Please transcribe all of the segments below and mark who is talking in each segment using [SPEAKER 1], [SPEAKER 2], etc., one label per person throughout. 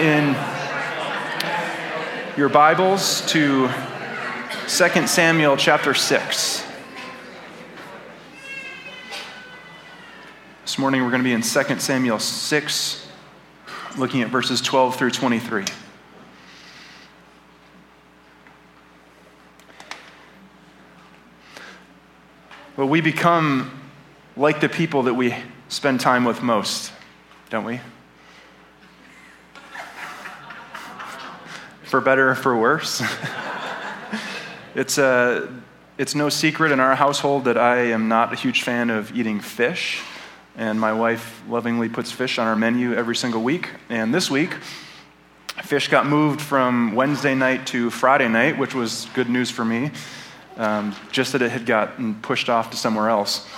[SPEAKER 1] in your Bibles to 2 Samuel chapter 6. This morning we're going to be in 2 Samuel 6, looking at verses 12 through 23. Well, we become like the people that we spend time with most, don't we? For better or for worse. It's no secret in our household that I am not a huge fan of eating fish, and my wife lovingly puts fish on our menu every single week. And this week, fish got moved from Wednesday night to Friday night, which was good news for me, just that it had gotten pushed off to somewhere else.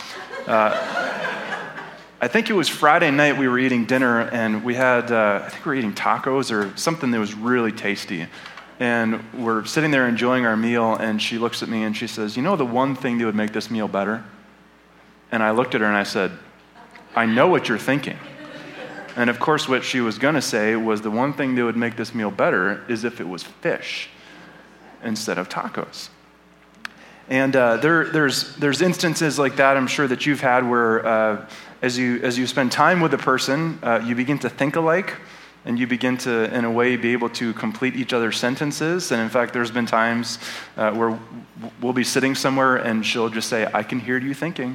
[SPEAKER 1] I think it was Friday night we were eating dinner, and we had, I think we were eating tacos or something that was really tasty. And we're sitting there enjoying our meal, and she looks at me and she says, "You know the one thing that would make this meal better?" And I looked at her and I said, "I know what you're thinking." And of course what she was going to say was the one thing that would make this meal better is if it was fish instead of tacos. And there's instances like that I'm sure that you've had where as you spend time with a person, you begin to think alike, and you begin to, in a way, be able to complete each other's sentences. And in fact, there's been times where we'll be sitting somewhere and she'll just say, "I can hear you thinking."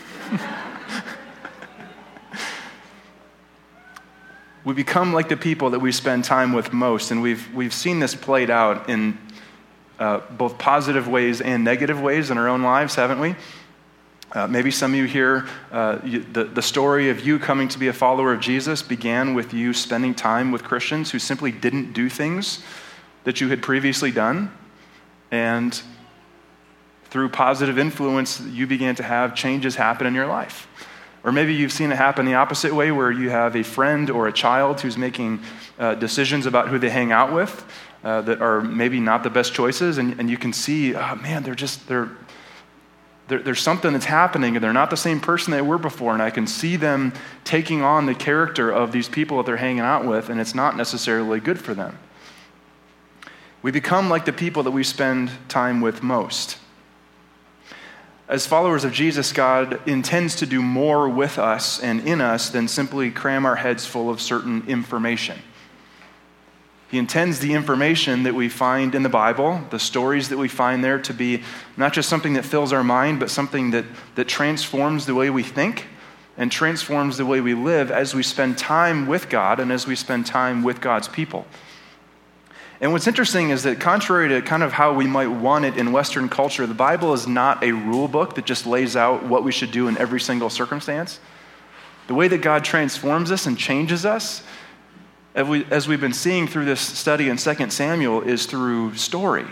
[SPEAKER 1] We become like the people that we spend time with most, and we've seen this played out in both positive ways and negative ways in our own lives, haven't we? Maybe some of you here, the story of you coming to be a follower of Jesus began with you spending time with Christians who simply didn't do things that you had previously done, and through positive influence, you began to have changes happen in your life. Or maybe you've seen it happen the opposite way, where you have a friend or a child who's making decisions about who they hang out with that are maybe not the best choices, and you can see, oh man, there's something that's happening, and they're not the same person they were before, and I can see them taking on the character of these people that they're hanging out with, and it's not necessarily good for them. We become like the people that we spend time with most. As followers of Jesus, God intends to do more with us and in us than simply cram our heads full of certain information. He intends the information that we find in the Bible, the stories that we find there, to be not just something that fills our mind, but something that transforms the way we think and transforms the way we live as we spend time with God and as we spend time with God's people. And what's interesting is that contrary to kind of how we might want it in Western culture, the Bible is not a rule book that just lays out what we should do in every single circumstance. The way that God transforms us and changes us, as we've been seeing through this study in 2 Samuel, is through story.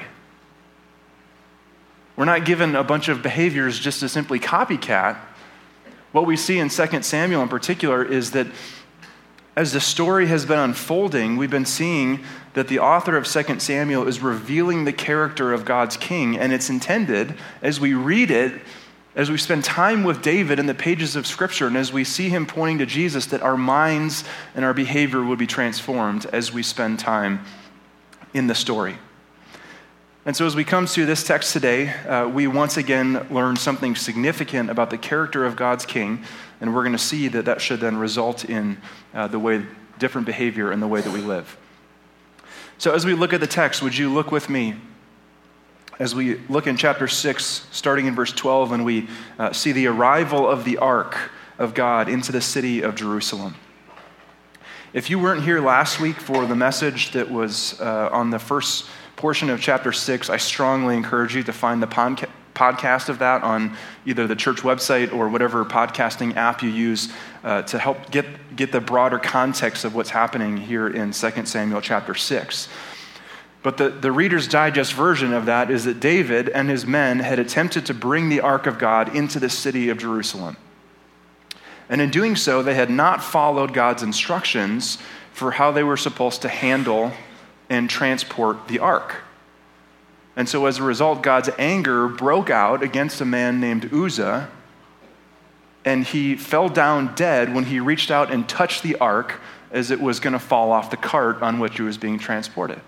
[SPEAKER 1] We're not given a bunch of behaviors just to simply copycat. What we see in 2 Samuel in particular is that as the story has been unfolding, we've been seeing that the author of 2 Samuel is revealing the character of God's king, and it's intended, as we read it, as we spend time with David in the pages of Scripture, and as we see him pointing to Jesus, that our minds and our behavior would be transformed as we spend time in the story. And so as we come to this text today, we once again learn something significant about the character of God's king, and we're going to see that should then result in the way, different behavior in the way that we live. So as we look at the text, would you look with me as we look in chapter 6, starting in verse 12, and we see the arrival of the ark of God into the city of Jerusalem. If you weren't here last week for the message that was on the first portion of chapter 6, I strongly encourage you to find the podcast of that on either the church website or whatever podcasting app you use to help get the broader context of what's happening here in 2 Samuel chapter 6. But the Reader's Digest version of that is that David and his men had attempted to bring the ark of God into the city of Jerusalem. And in doing so, they had not followed God's instructions for how they were supposed to handle and transport the ark. And so as a result, God's anger broke out against a man named Uzzah, and he fell down dead when he reached out and touched the ark as it was going to fall off the cart on which it was being transported.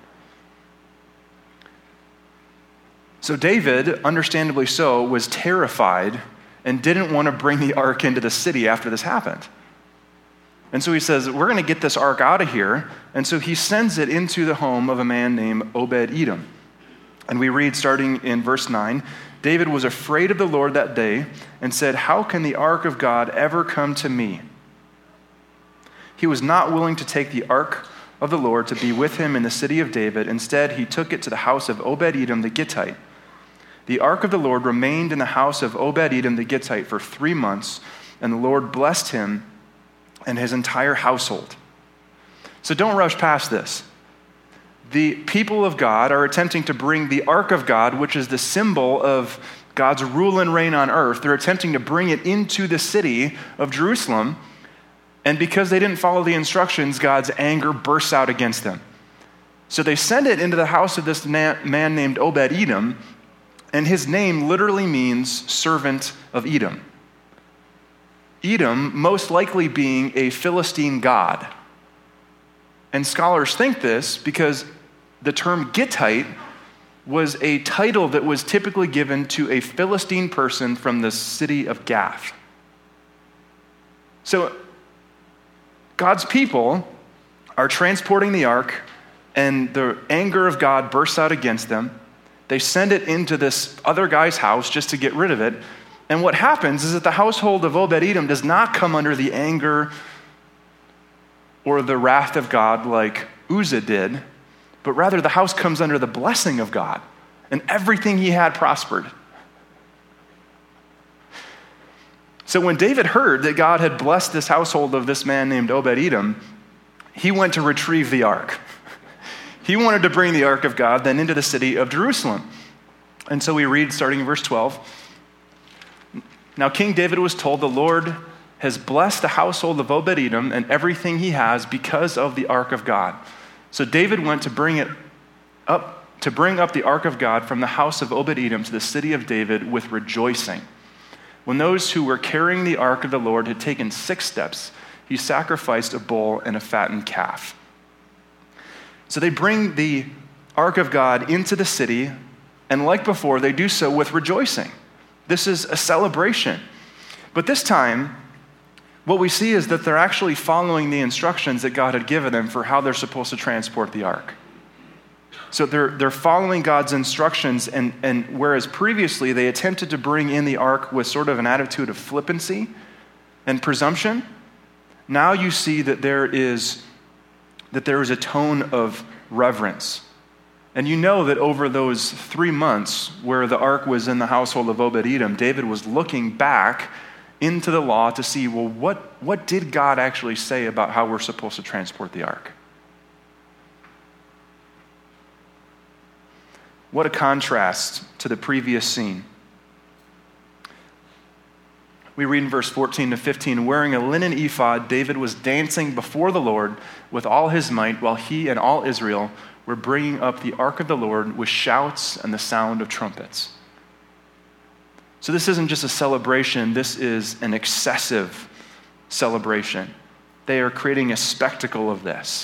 [SPEAKER 1] So David, understandably so, was terrified and didn't want to bring the ark into the city after this happened. And so he says, we're going to get this ark out of here. And so he sends it into the home of a man named Obed-Edom. And we read starting in verse 9, David was afraid of the Lord that day and said, how can the ark of God ever come to me? He was not willing to take the ark of the Lord to be with him in the city of David. Instead, he took it to the house of Obed-Edom the Gittite. The ark of the Lord remained in the house of Obed-Edom the Gittite for 3 months, and the Lord blessed him and his entire household. So don't rush past this. The people of God are attempting to bring the ark of God, which is the symbol of God's rule and reign on earth. They're attempting to bring it into the city of Jerusalem. And because they didn't follow the instructions, God's anger bursts out against them. So they send it into the house of this man named Obed-Edom, and his name literally means servant of Edom. Edom most likely being a Philistine god. And scholars think this because the term Gittite was a title that was typically given to a Philistine person from the city of Gath. So God's people are transporting the ark, and the anger of God bursts out against them. They send it into this other guy's house just to get rid of it. And what happens is that the household of Obed-Edom does not come under the anger or the wrath of God like Uzzah did, but rather the house comes under the blessing of God, and everything he had prospered. So when David heard that God had blessed this household of this man named Obed-Edom, he went to retrieve the ark. He wanted to bring the ark of God then into the city of Jerusalem. And so we read starting in verse 12, now King David was told, the Lord has blessed the household of Obed-Edom and everything he has because of the ark of God. So David went to bring up the ark of God from the house of Obed-Edom to the city of David with rejoicing. When those who were carrying the ark of the Lord had taken 6 steps, he sacrificed a bull and a fattened calf. So they bring the ark of God into the city, and like before, they do so with rejoicing. This is a celebration. But this time, what we see is that they're actually following the instructions that God had given them for how they're supposed to transport the ark. So they're following God's instructions, and whereas previously they attempted to bring in the ark with sort of an attitude of flippancy and presumption, now you see that there is a tone of reverence. And you know that over those 3 months where the ark was in the household of Obed-Edom, David was looking back into the law to see, well, what did God actually say about how we're supposed to transport the ark? What a contrast to the previous scene. We read in verse 14 to 15, wearing a linen ephod, David was dancing before the Lord with all his might while he and all Israel were bringing up the ark of the Lord with shouts and the sound of trumpets. So this isn't just a celebration, this is an excessive celebration. They are creating a spectacle of this.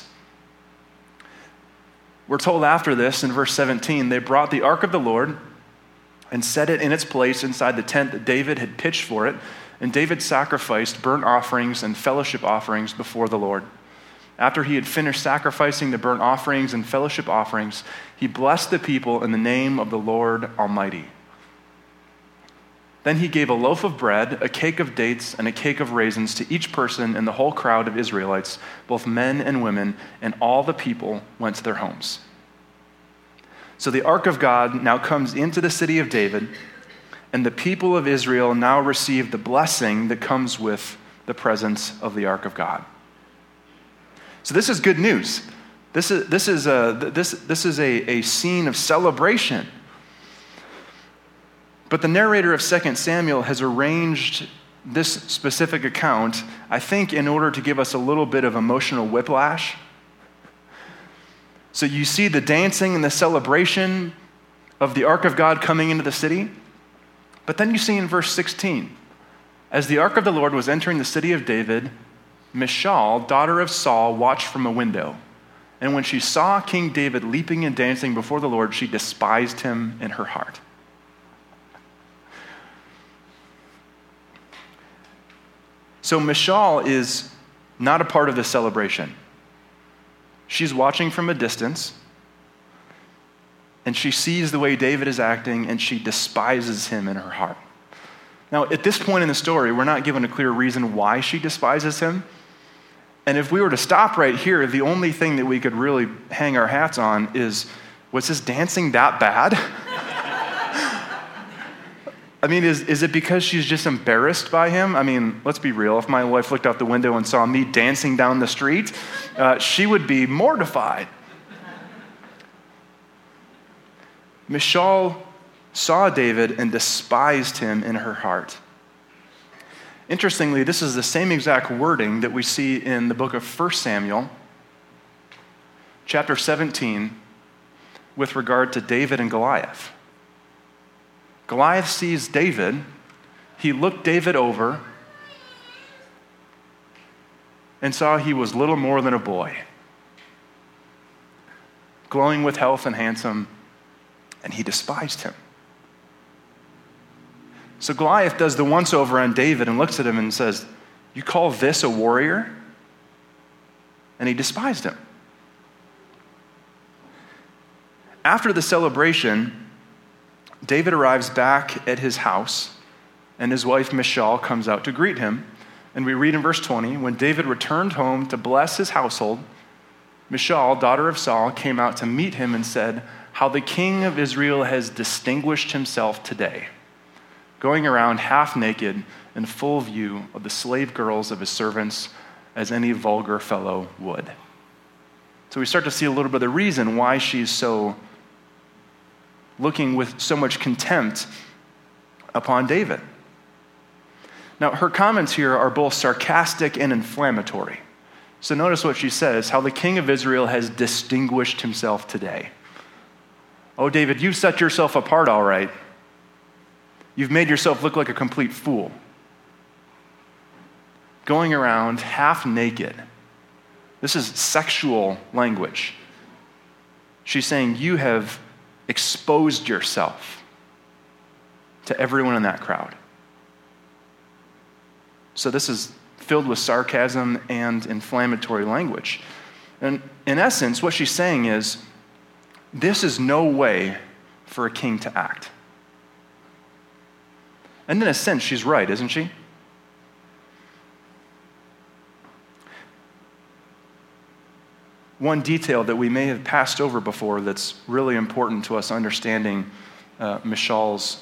[SPEAKER 1] We're told after this in verse 17, they brought the ark of the Lord and set it in its place inside the tent that David had pitched for it, and David sacrificed burnt offerings and fellowship offerings before the Lord. After he had finished sacrificing the burnt offerings and fellowship offerings, he blessed the people in the name of the Lord Almighty. Then he gave a loaf of bread, a cake of dates, and a cake of raisins to each person in the whole crowd of Israelites, both men and women, and all the people went to their homes. So the ark of God now comes into the city of David, and the people of Israel now receive the blessing that comes with the presence of the ark of God. So this is good news. This is a scene of celebration. But the narrator of 2 Samuel has arranged this specific account, I think, in order to give us a little bit of emotional whiplash. So you see the dancing and the celebration of the ark of God coming into the city, but then you see in verse 16 As the ark of the Lord was entering the city of David, Michal, daughter of Saul, watched from a window. And when she saw King David leaping and dancing before the Lord, she despised him in her heart. So Michal is not a part of this celebration. She's watching from a distance, and she sees the way David is acting, and she despises him in her heart. Now, at this point in the story, we're not given a clear reason why she despises him. And if we were to stop right here, the only thing that we could really hang our hats on is, was his dancing that bad? I mean, is it because she's just embarrassed by him? I mean, let's be real. If my wife looked out the window and saw me dancing down the street, she would be mortified. Michal saw David and despised him in her heart. Interestingly, this is the same exact wording that we see in the book of 1 Samuel, chapter 17, with regard to David and Goliath. Goliath sees David. He looked David over and saw he was little more than a boy, glowing with health and handsome, and he despised him. So Goliath does the once-over on David and looks at him and says, "You call this a warrior?" And he despised him. After the celebration, David arrives back at his house, and his wife Michal comes out to greet him. And we read in verse 20, when David returned home to bless his household, Michal, daughter of Saul, came out to meet him and said, "How the king of Israel has distinguished himself today, going around half naked in full view of the slave girls of his servants, as any vulgar fellow would." So we start to see a little bit of the reason why she's so looking with so much contempt upon David. Now, her comments here are both sarcastic and inflammatory. So notice what she says, how the king of Israel has distinguished himself today. Oh, David, you've set yourself apart all right. You've made yourself look like a complete fool. Going around half naked. This is sexual language. She's saying you have exposed yourself to everyone in that crowd. So this is filled with sarcasm and inflammatory language. And in essence, what she's saying is, this is no way for a king to act. And in a sense, she's right, isn't she? One detail that we may have passed over before that's really important to us understanding Michal's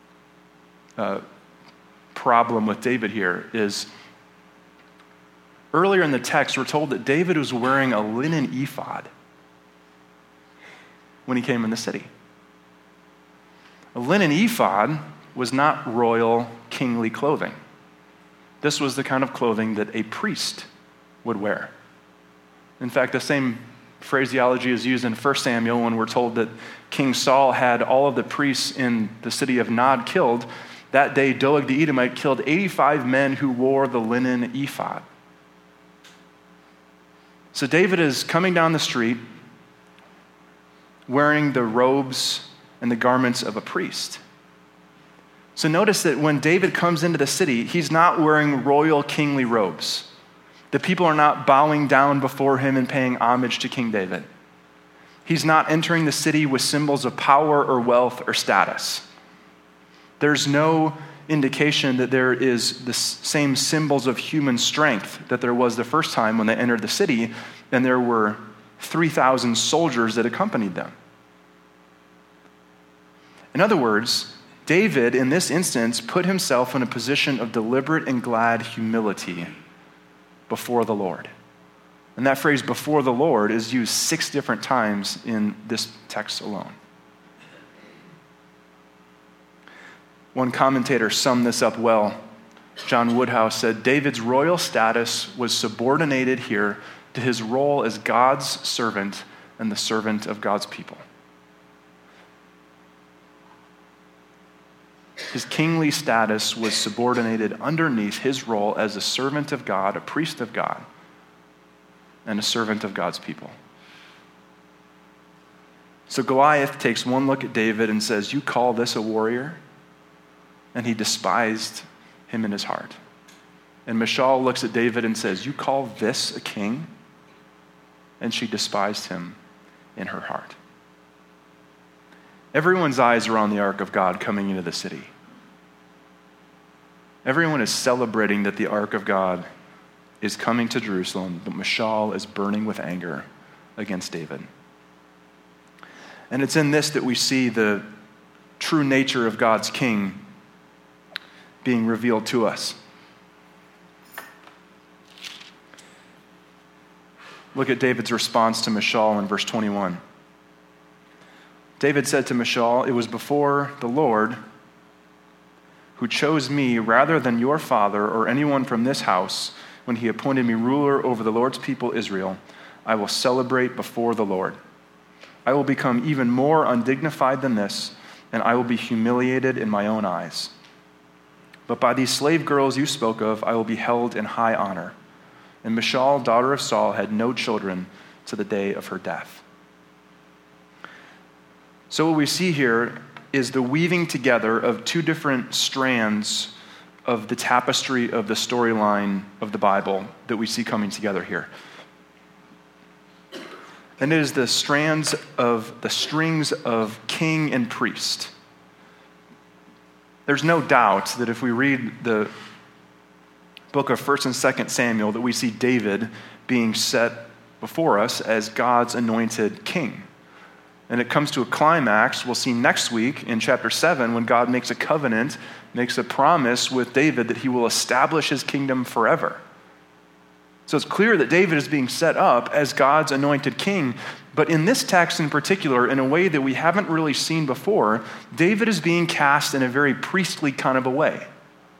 [SPEAKER 1] problem with David here is earlier in the text, we're told that David was wearing a linen ephod when he came in the city. A linen ephod was not royal kingly clothing. This was the kind of clothing that a priest would wear. In fact, the same phraseology is used in 1 Samuel when we're told that King Saul had all of the priests in the city of Nod killed. That day, Doeg the Edomite killed 85 men who wore the linen ephod. So David is coming down the street wearing the robes and the garments of a priest. So notice that when David comes into the city, he's not wearing royal kingly robes. The people are not bowing down before him and paying homage to King David. He's not entering the city with symbols of power or wealth or status. There's no indication that there is the same symbols of human strength that there was the first time when they entered the city, and there were 3,000 soldiers that accompanied them. In other words, David, in this instance, put himself in a position of deliberate and glad humility before the Lord. And that phrase, before the Lord, is used 6 different times in this text alone. One commentator summed this up well. John Woodhouse said, David's royal status was subordinated here to his role as God's servant and the servant of God's people. His kingly status was subordinated underneath his role as a servant of God, a priest of God, and a servant of God's people. So Goliath takes one look at David and says, "You call this a warrior?" And he despised him in his heart. And Michal looks at David and says, "You call this a king?" And she despised him in her heart. Everyone's eyes are on the ark of God coming into the city. Everyone is celebrating that the ark of God is coming to Jerusalem, but Michal is burning with anger against David. And it's in this that we see the true nature of God's king being revealed to us. Look at David's response to Michal in verse 21. David said to Michal, "It was before the Lord who chose me rather than your father or anyone from this house when he appointed me ruler over the Lord's people Israel. I will celebrate before the Lord. I will become even more undignified than this, and I will be humiliated in my own eyes. But by these slave girls you spoke of, I will be held in high honor." And Michal, daughter of Saul, had no children to the day of her death. So what we see here is the weaving together of two different strands of the tapestry of the storyline of the Bible that we see coming together here. And it is the strings of king and priest. There's no doubt that if we read the book of 1st and 2nd Samuel, that we see David being set before us as God's anointed king. And it comes to a climax we'll see next week in chapter 7 when God makes a covenant, makes a promise with David that he will establish his kingdom forever. So it's clear that David is being set up as God's anointed king. But in this text in particular, in a way that we haven't really seen before, David is being cast in a very priestly kind of a way.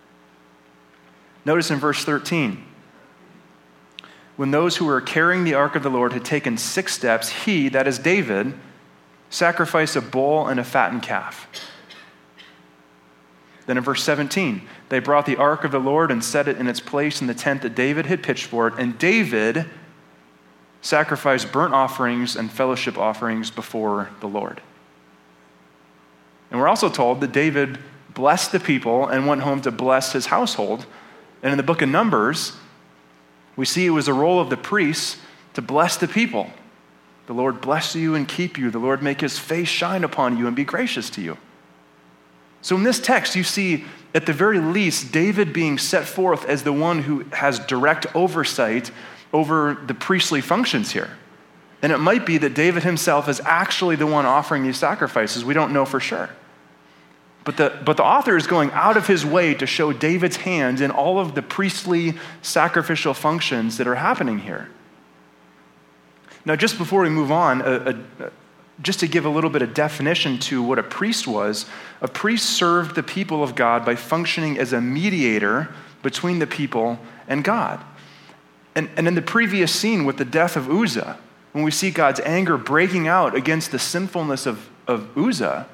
[SPEAKER 1] Notice in verse 13, when those who were carrying the ark of the Lord had taken 6 steps, he, that is David, sacrificed a bull and a fattened calf. Then in verse 17, they brought the ark of the Lord and set it in its place in the tent that David had pitched for it. And David sacrificed burnt offerings and fellowship offerings before the Lord. And we're also told that David blessed the people and went home to bless his household. And in the book of Numbers, we see it was the role of the priests to bless the people. The Lord bless you and keep you. The Lord make his face shine upon you and be gracious to you. So in this text, you see, at the very least, David being set forth as the one who has direct oversight over the priestly functions here. And it might be that David himself is actually the one offering these sacrifices. We don't know for sure. But the author is going out of his way to show David's hand in all of the priestly sacrificial functions that are happening here. Now, just before we move on, just to give a little bit of definition to what a priest was, a priest served the people of God by functioning as a mediator between the people and God. And in the previous scene with the death of Uzzah, when we see God's anger breaking out against the sinfulness of Uzzah,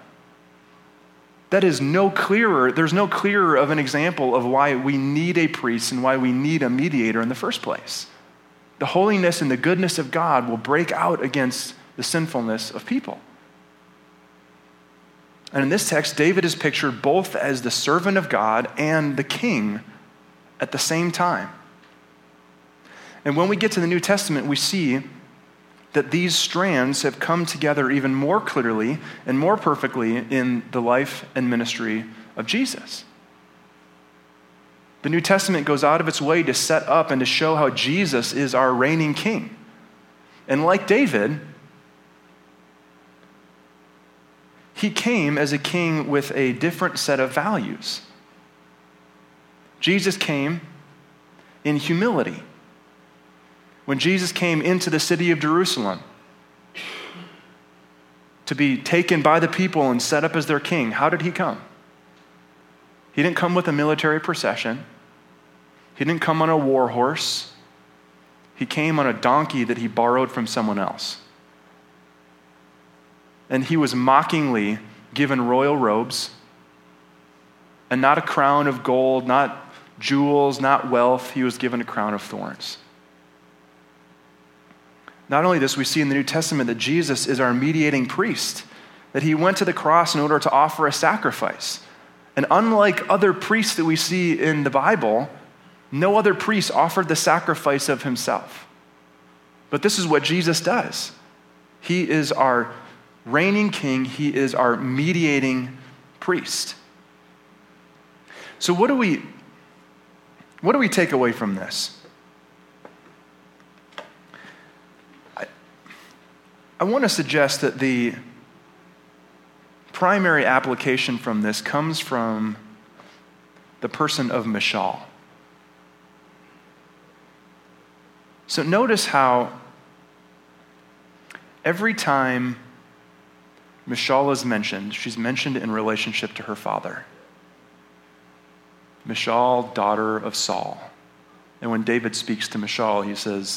[SPEAKER 1] that is there's no clearer of an example of why we need a priest and why we need a mediator in the first place. The holiness and the goodness of God will break out against the sinfulness of people. And in this text, David is pictured both as the servant of God and the king at the same time. And when we get to the New Testament, we see that these strands have come together even more clearly and more perfectly in the life and ministry of Jesus. The New Testament goes out of its way to set up and to show how Jesus is our reigning king. And like David, he came as a king with a different set of values. Jesus came in humility. When Jesus came into the city of Jerusalem to be taken by the people and set up as their king, how did he come? He didn't come with a military procession. He didn't come on a war horse. He came on a donkey that he borrowed from someone else. And he was mockingly given royal robes. And not a crown of gold, not jewels, not wealth. He was given a crown of thorns. Not only this, we see in the New Testament that Jesus is our mediating priest, that he went to the cross in order to offer a sacrifice. And unlike other priests that we see in the Bible, no other priest offered the sacrifice of himself. But this is what Jesus does. He is our reigning king. He is our mediating priest. So what do we take away from this? I want to suggest that the primary application from this comes from the person of Mishal. So notice how every time Mishal is mentioned, she's mentioned in relationship to her father. Mishal, daughter of Saul. And when David speaks to Mishal, he says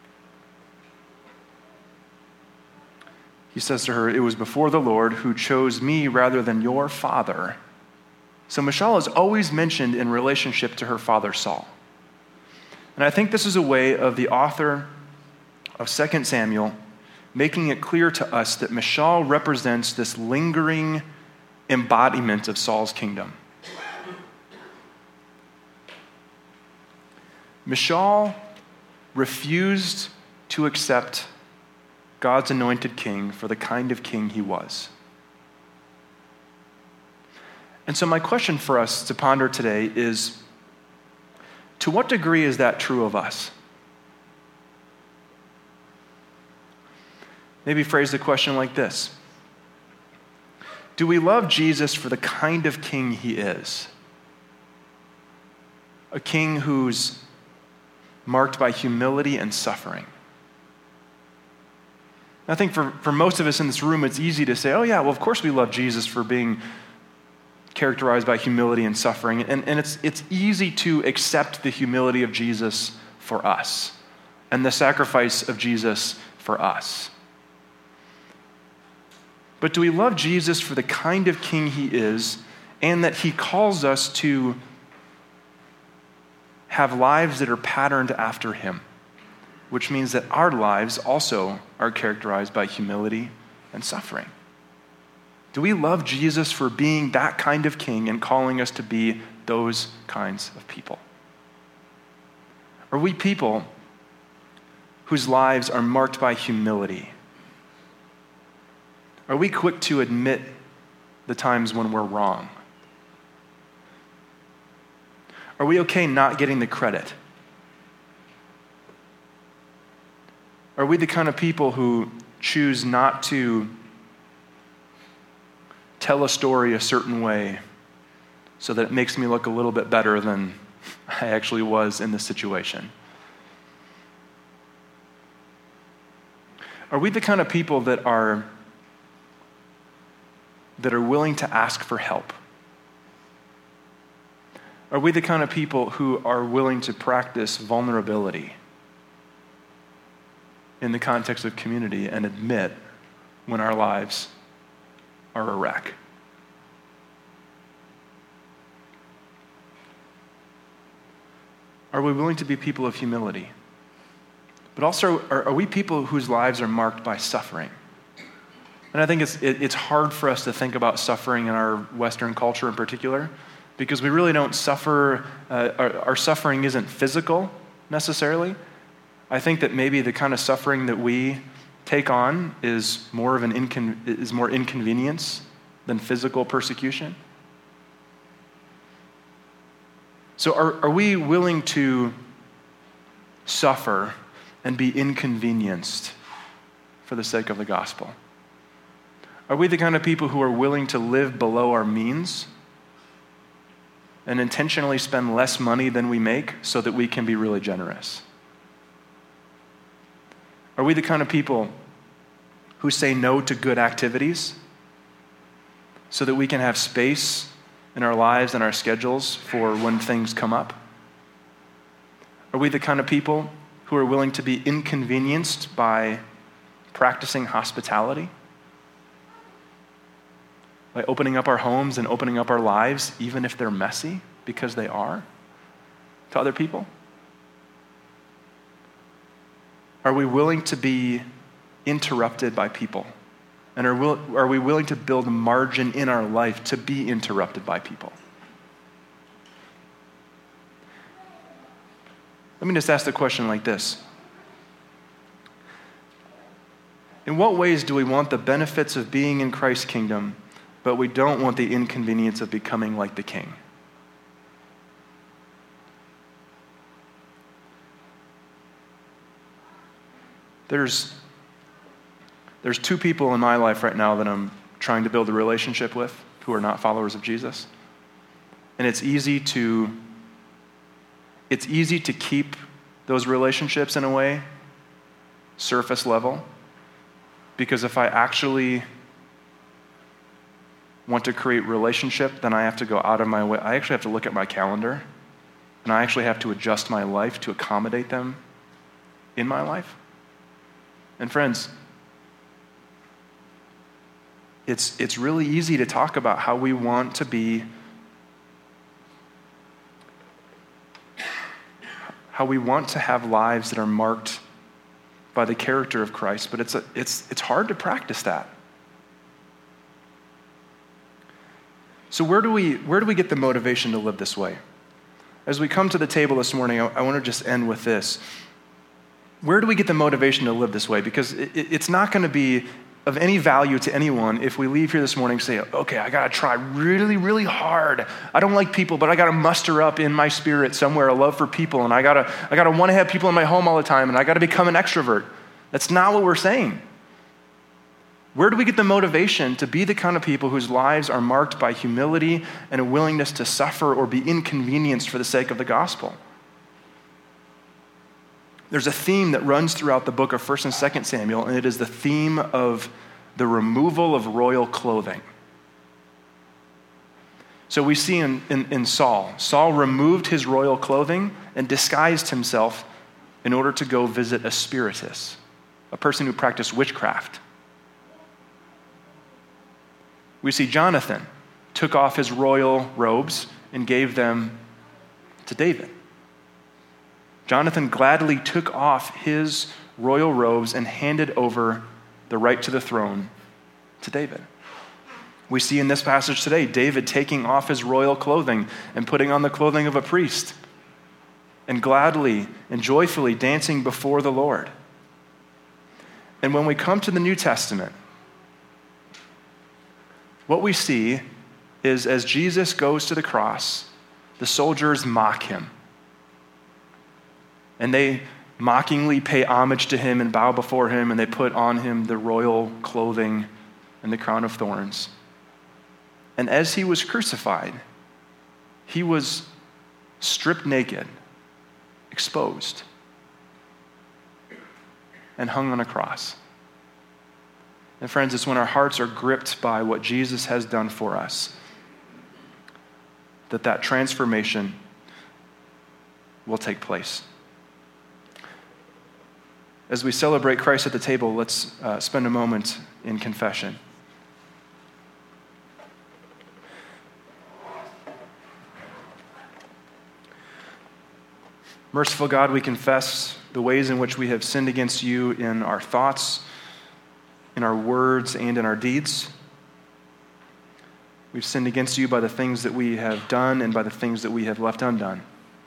[SPEAKER 1] to her, "It was before the Lord who chose me rather than your father." So Mishal is always mentioned in relationship to her father Saul. And I think this is a way of the author of 2 Samuel making it clear to us that Mishal represents this lingering embodiment of Saul's kingdom. Mishal refused to accept God's anointed king for the kind of king he was. And so my question for us to ponder today is, to what degree is that true of us? Maybe phrase the question like this: do we love Jesus for the kind of king he is? A king who's marked by humility and suffering. I think for most of us in this room, it's easy to say, oh yeah, well, of course we love Jesus for being characterized by humility and suffering. And it's easy to accept the humility of Jesus for us and the sacrifice of Jesus for us. But do we love Jesus for the kind of king he is, and that he calls us to have lives that are patterned after him? Which means that our lives also are characterized by humility and suffering. Do we love Jesus for being that kind of king and calling us to be those kinds of people? Are we people whose lives are marked by humility? Are we quick to admit the times when we're wrong? Are we okay not getting the credit? Are we the kind of people who choose not to tell a story a certain way so that it makes me look a little bit better than I actually was in the situation? Are we the kind of people that are willing to ask for help? Are we the kind of people who are willing to practice vulnerability in the context of community and admit when our lives are a wreck? Are we willing to be people of humility? But also, are we people whose lives are marked by suffering? And I think it's hard for us to think about suffering in our Western culture in particular, because we really don't suffer, our suffering isn't physical necessarily. I think that maybe the kind of suffering that we take on is more inconvenience than physical persecution. So are we willing to suffer and be inconvenienced for the sake of the gospel? Are we the kind of people who are willing to live below our means and intentionally spend less money than we make so that we can be really generous? Are we the kind of people who say no to good activities so that we can have space in our lives and our schedules for when things come up? Are we the kind of people who are willing to be inconvenienced by practicing hospitality? by opening up our homes and opening up our lives, even if they're messy, because they are, to other people? Are we willing to be interrupted by people? And are we willing to build margin in our life to be interrupted by people? Let me just ask the question like this. In what ways do we want the benefits of being in Christ's kingdom, but we don't want the inconvenience of becoming like the king? There's two people in my life right now that I'm trying to build a relationship with who are not followers of Jesus. And it's easy to keep those relationships in a way surface level, because if I actually want to create relationship, then I have to go out of my way. I actually have to look at my calendar, and I actually have to adjust my life to accommodate them in my life. And friends, it's really easy to talk about how we want to be, how we want to have lives that are marked by the character of Christ, but it's hard to practice that. So where do we get the motivation to live this way? As we come to the table this morning, I want to just end with this. Where do we get the motivation to live this way? Because it's not going to be of any value to anyone if we leave here this morning and say, okay, I got to try really, really hard. I don't like people, but I got to muster up in my spirit somewhere a love for people, and I got to want to have people in my home all the time, and I got to become an extrovert. That's not what we're saying. Where do we get the motivation to be the kind of people whose lives are marked by humility and a willingness to suffer or be inconvenienced for the sake of the gospel? There's a theme that runs throughout the book of 1 and 2 Samuel, and it is the theme of the removal of royal clothing. So we see in Saul. Saul removed his royal clothing and disguised himself in order to go visit a spiritist, a person who practiced witchcraft. We see Jonathan took off his royal robes and gave them to David. Jonathan gladly took off his royal robes and handed over the right to the throne to David. We see in this passage today, David taking off his royal clothing and putting on the clothing of a priest, and gladly and joyfully dancing before the Lord. And when we come to the New Testament, what we see is as Jesus goes to the cross, the soldiers mock him. And they mockingly pay homage to him and bow before him, and they put on him the royal clothing and the crown of thorns. And as he was crucified, he was stripped naked, exposed, and hung on a cross. And friends, it's when our hearts are gripped by what Jesus has done for us that transformation will take place. As we celebrate Christ at the table, let's spend a moment in confession. Merciful God, we confess the ways in which we have sinned against you in our thoughts, in our words, and in our deeds. We've sinned against you by the things that we have done and by the things that we have left undone.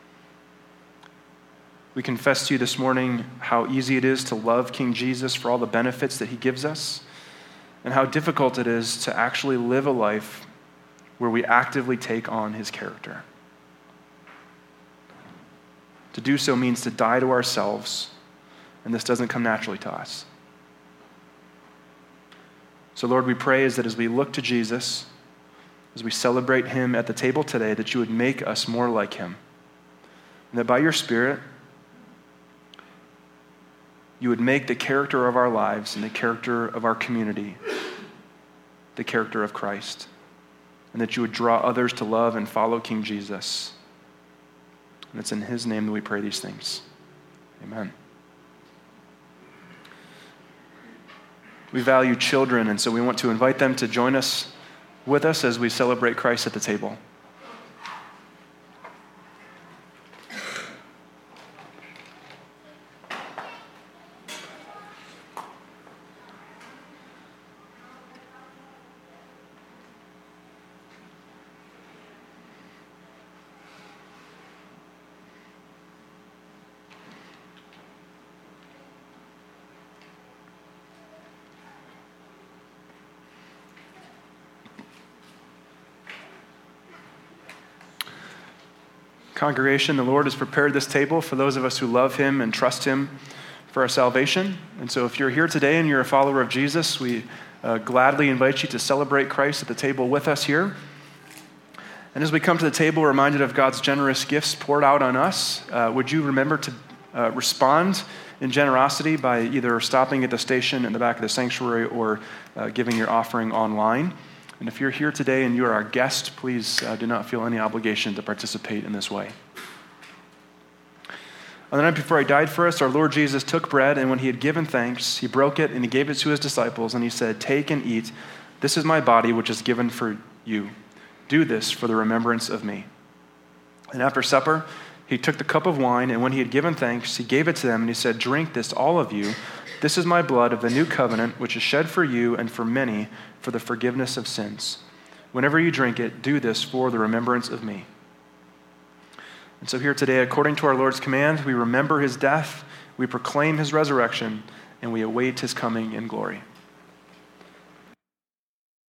[SPEAKER 1] We confess to you this morning how easy it is to love King Jesus for all the benefits that he gives us, and how difficult it is to actually live a life where we actively take on his character. To do so means to die to ourselves, and this doesn't come naturally to us. So Lord, we pray is that as we look to Jesus, as we celebrate him at the table today, that you would make us more like him, and that by your Spirit, you would make the character of our lives and the character of our community the character of Christ, and that you would draw others to love and follow King Jesus. And it's in his name that we pray these things. Amen. We value children, and so we want to invite them to join us with us as we celebrate Christ at the table. Congregation, the Lord has prepared this table for those of us who love him and trust him for our salvation. And so if you're here today and you're a follower of Jesus, we gladly invite you to celebrate Christ at the table with us here. And as we come to the table, reminded of God's generous gifts poured out on us, would you remember to respond in generosity by either stopping at the station in the back of the sanctuary or giving your offering online. And if you're here today and you are our guest, please do not feel any obligation to participate in this way. On the night before he died for us, our Lord Jesus took bread, and when he had given thanks, he broke it and he gave it to his disciples, and he said, "Take and eat. This is my body, which is given for you. Do this for the remembrance of me." And after supper, he took the cup of wine, and when he had given thanks, he gave it to them, and he said, "Drink this, all of you. This is my blood of the new covenant, which is shed for you and for many for the forgiveness of sins. Whenever you drink it, do this for the remembrance of me." And so here today, according to our Lord's command, we remember his death, we proclaim his resurrection, and we await his coming in glory.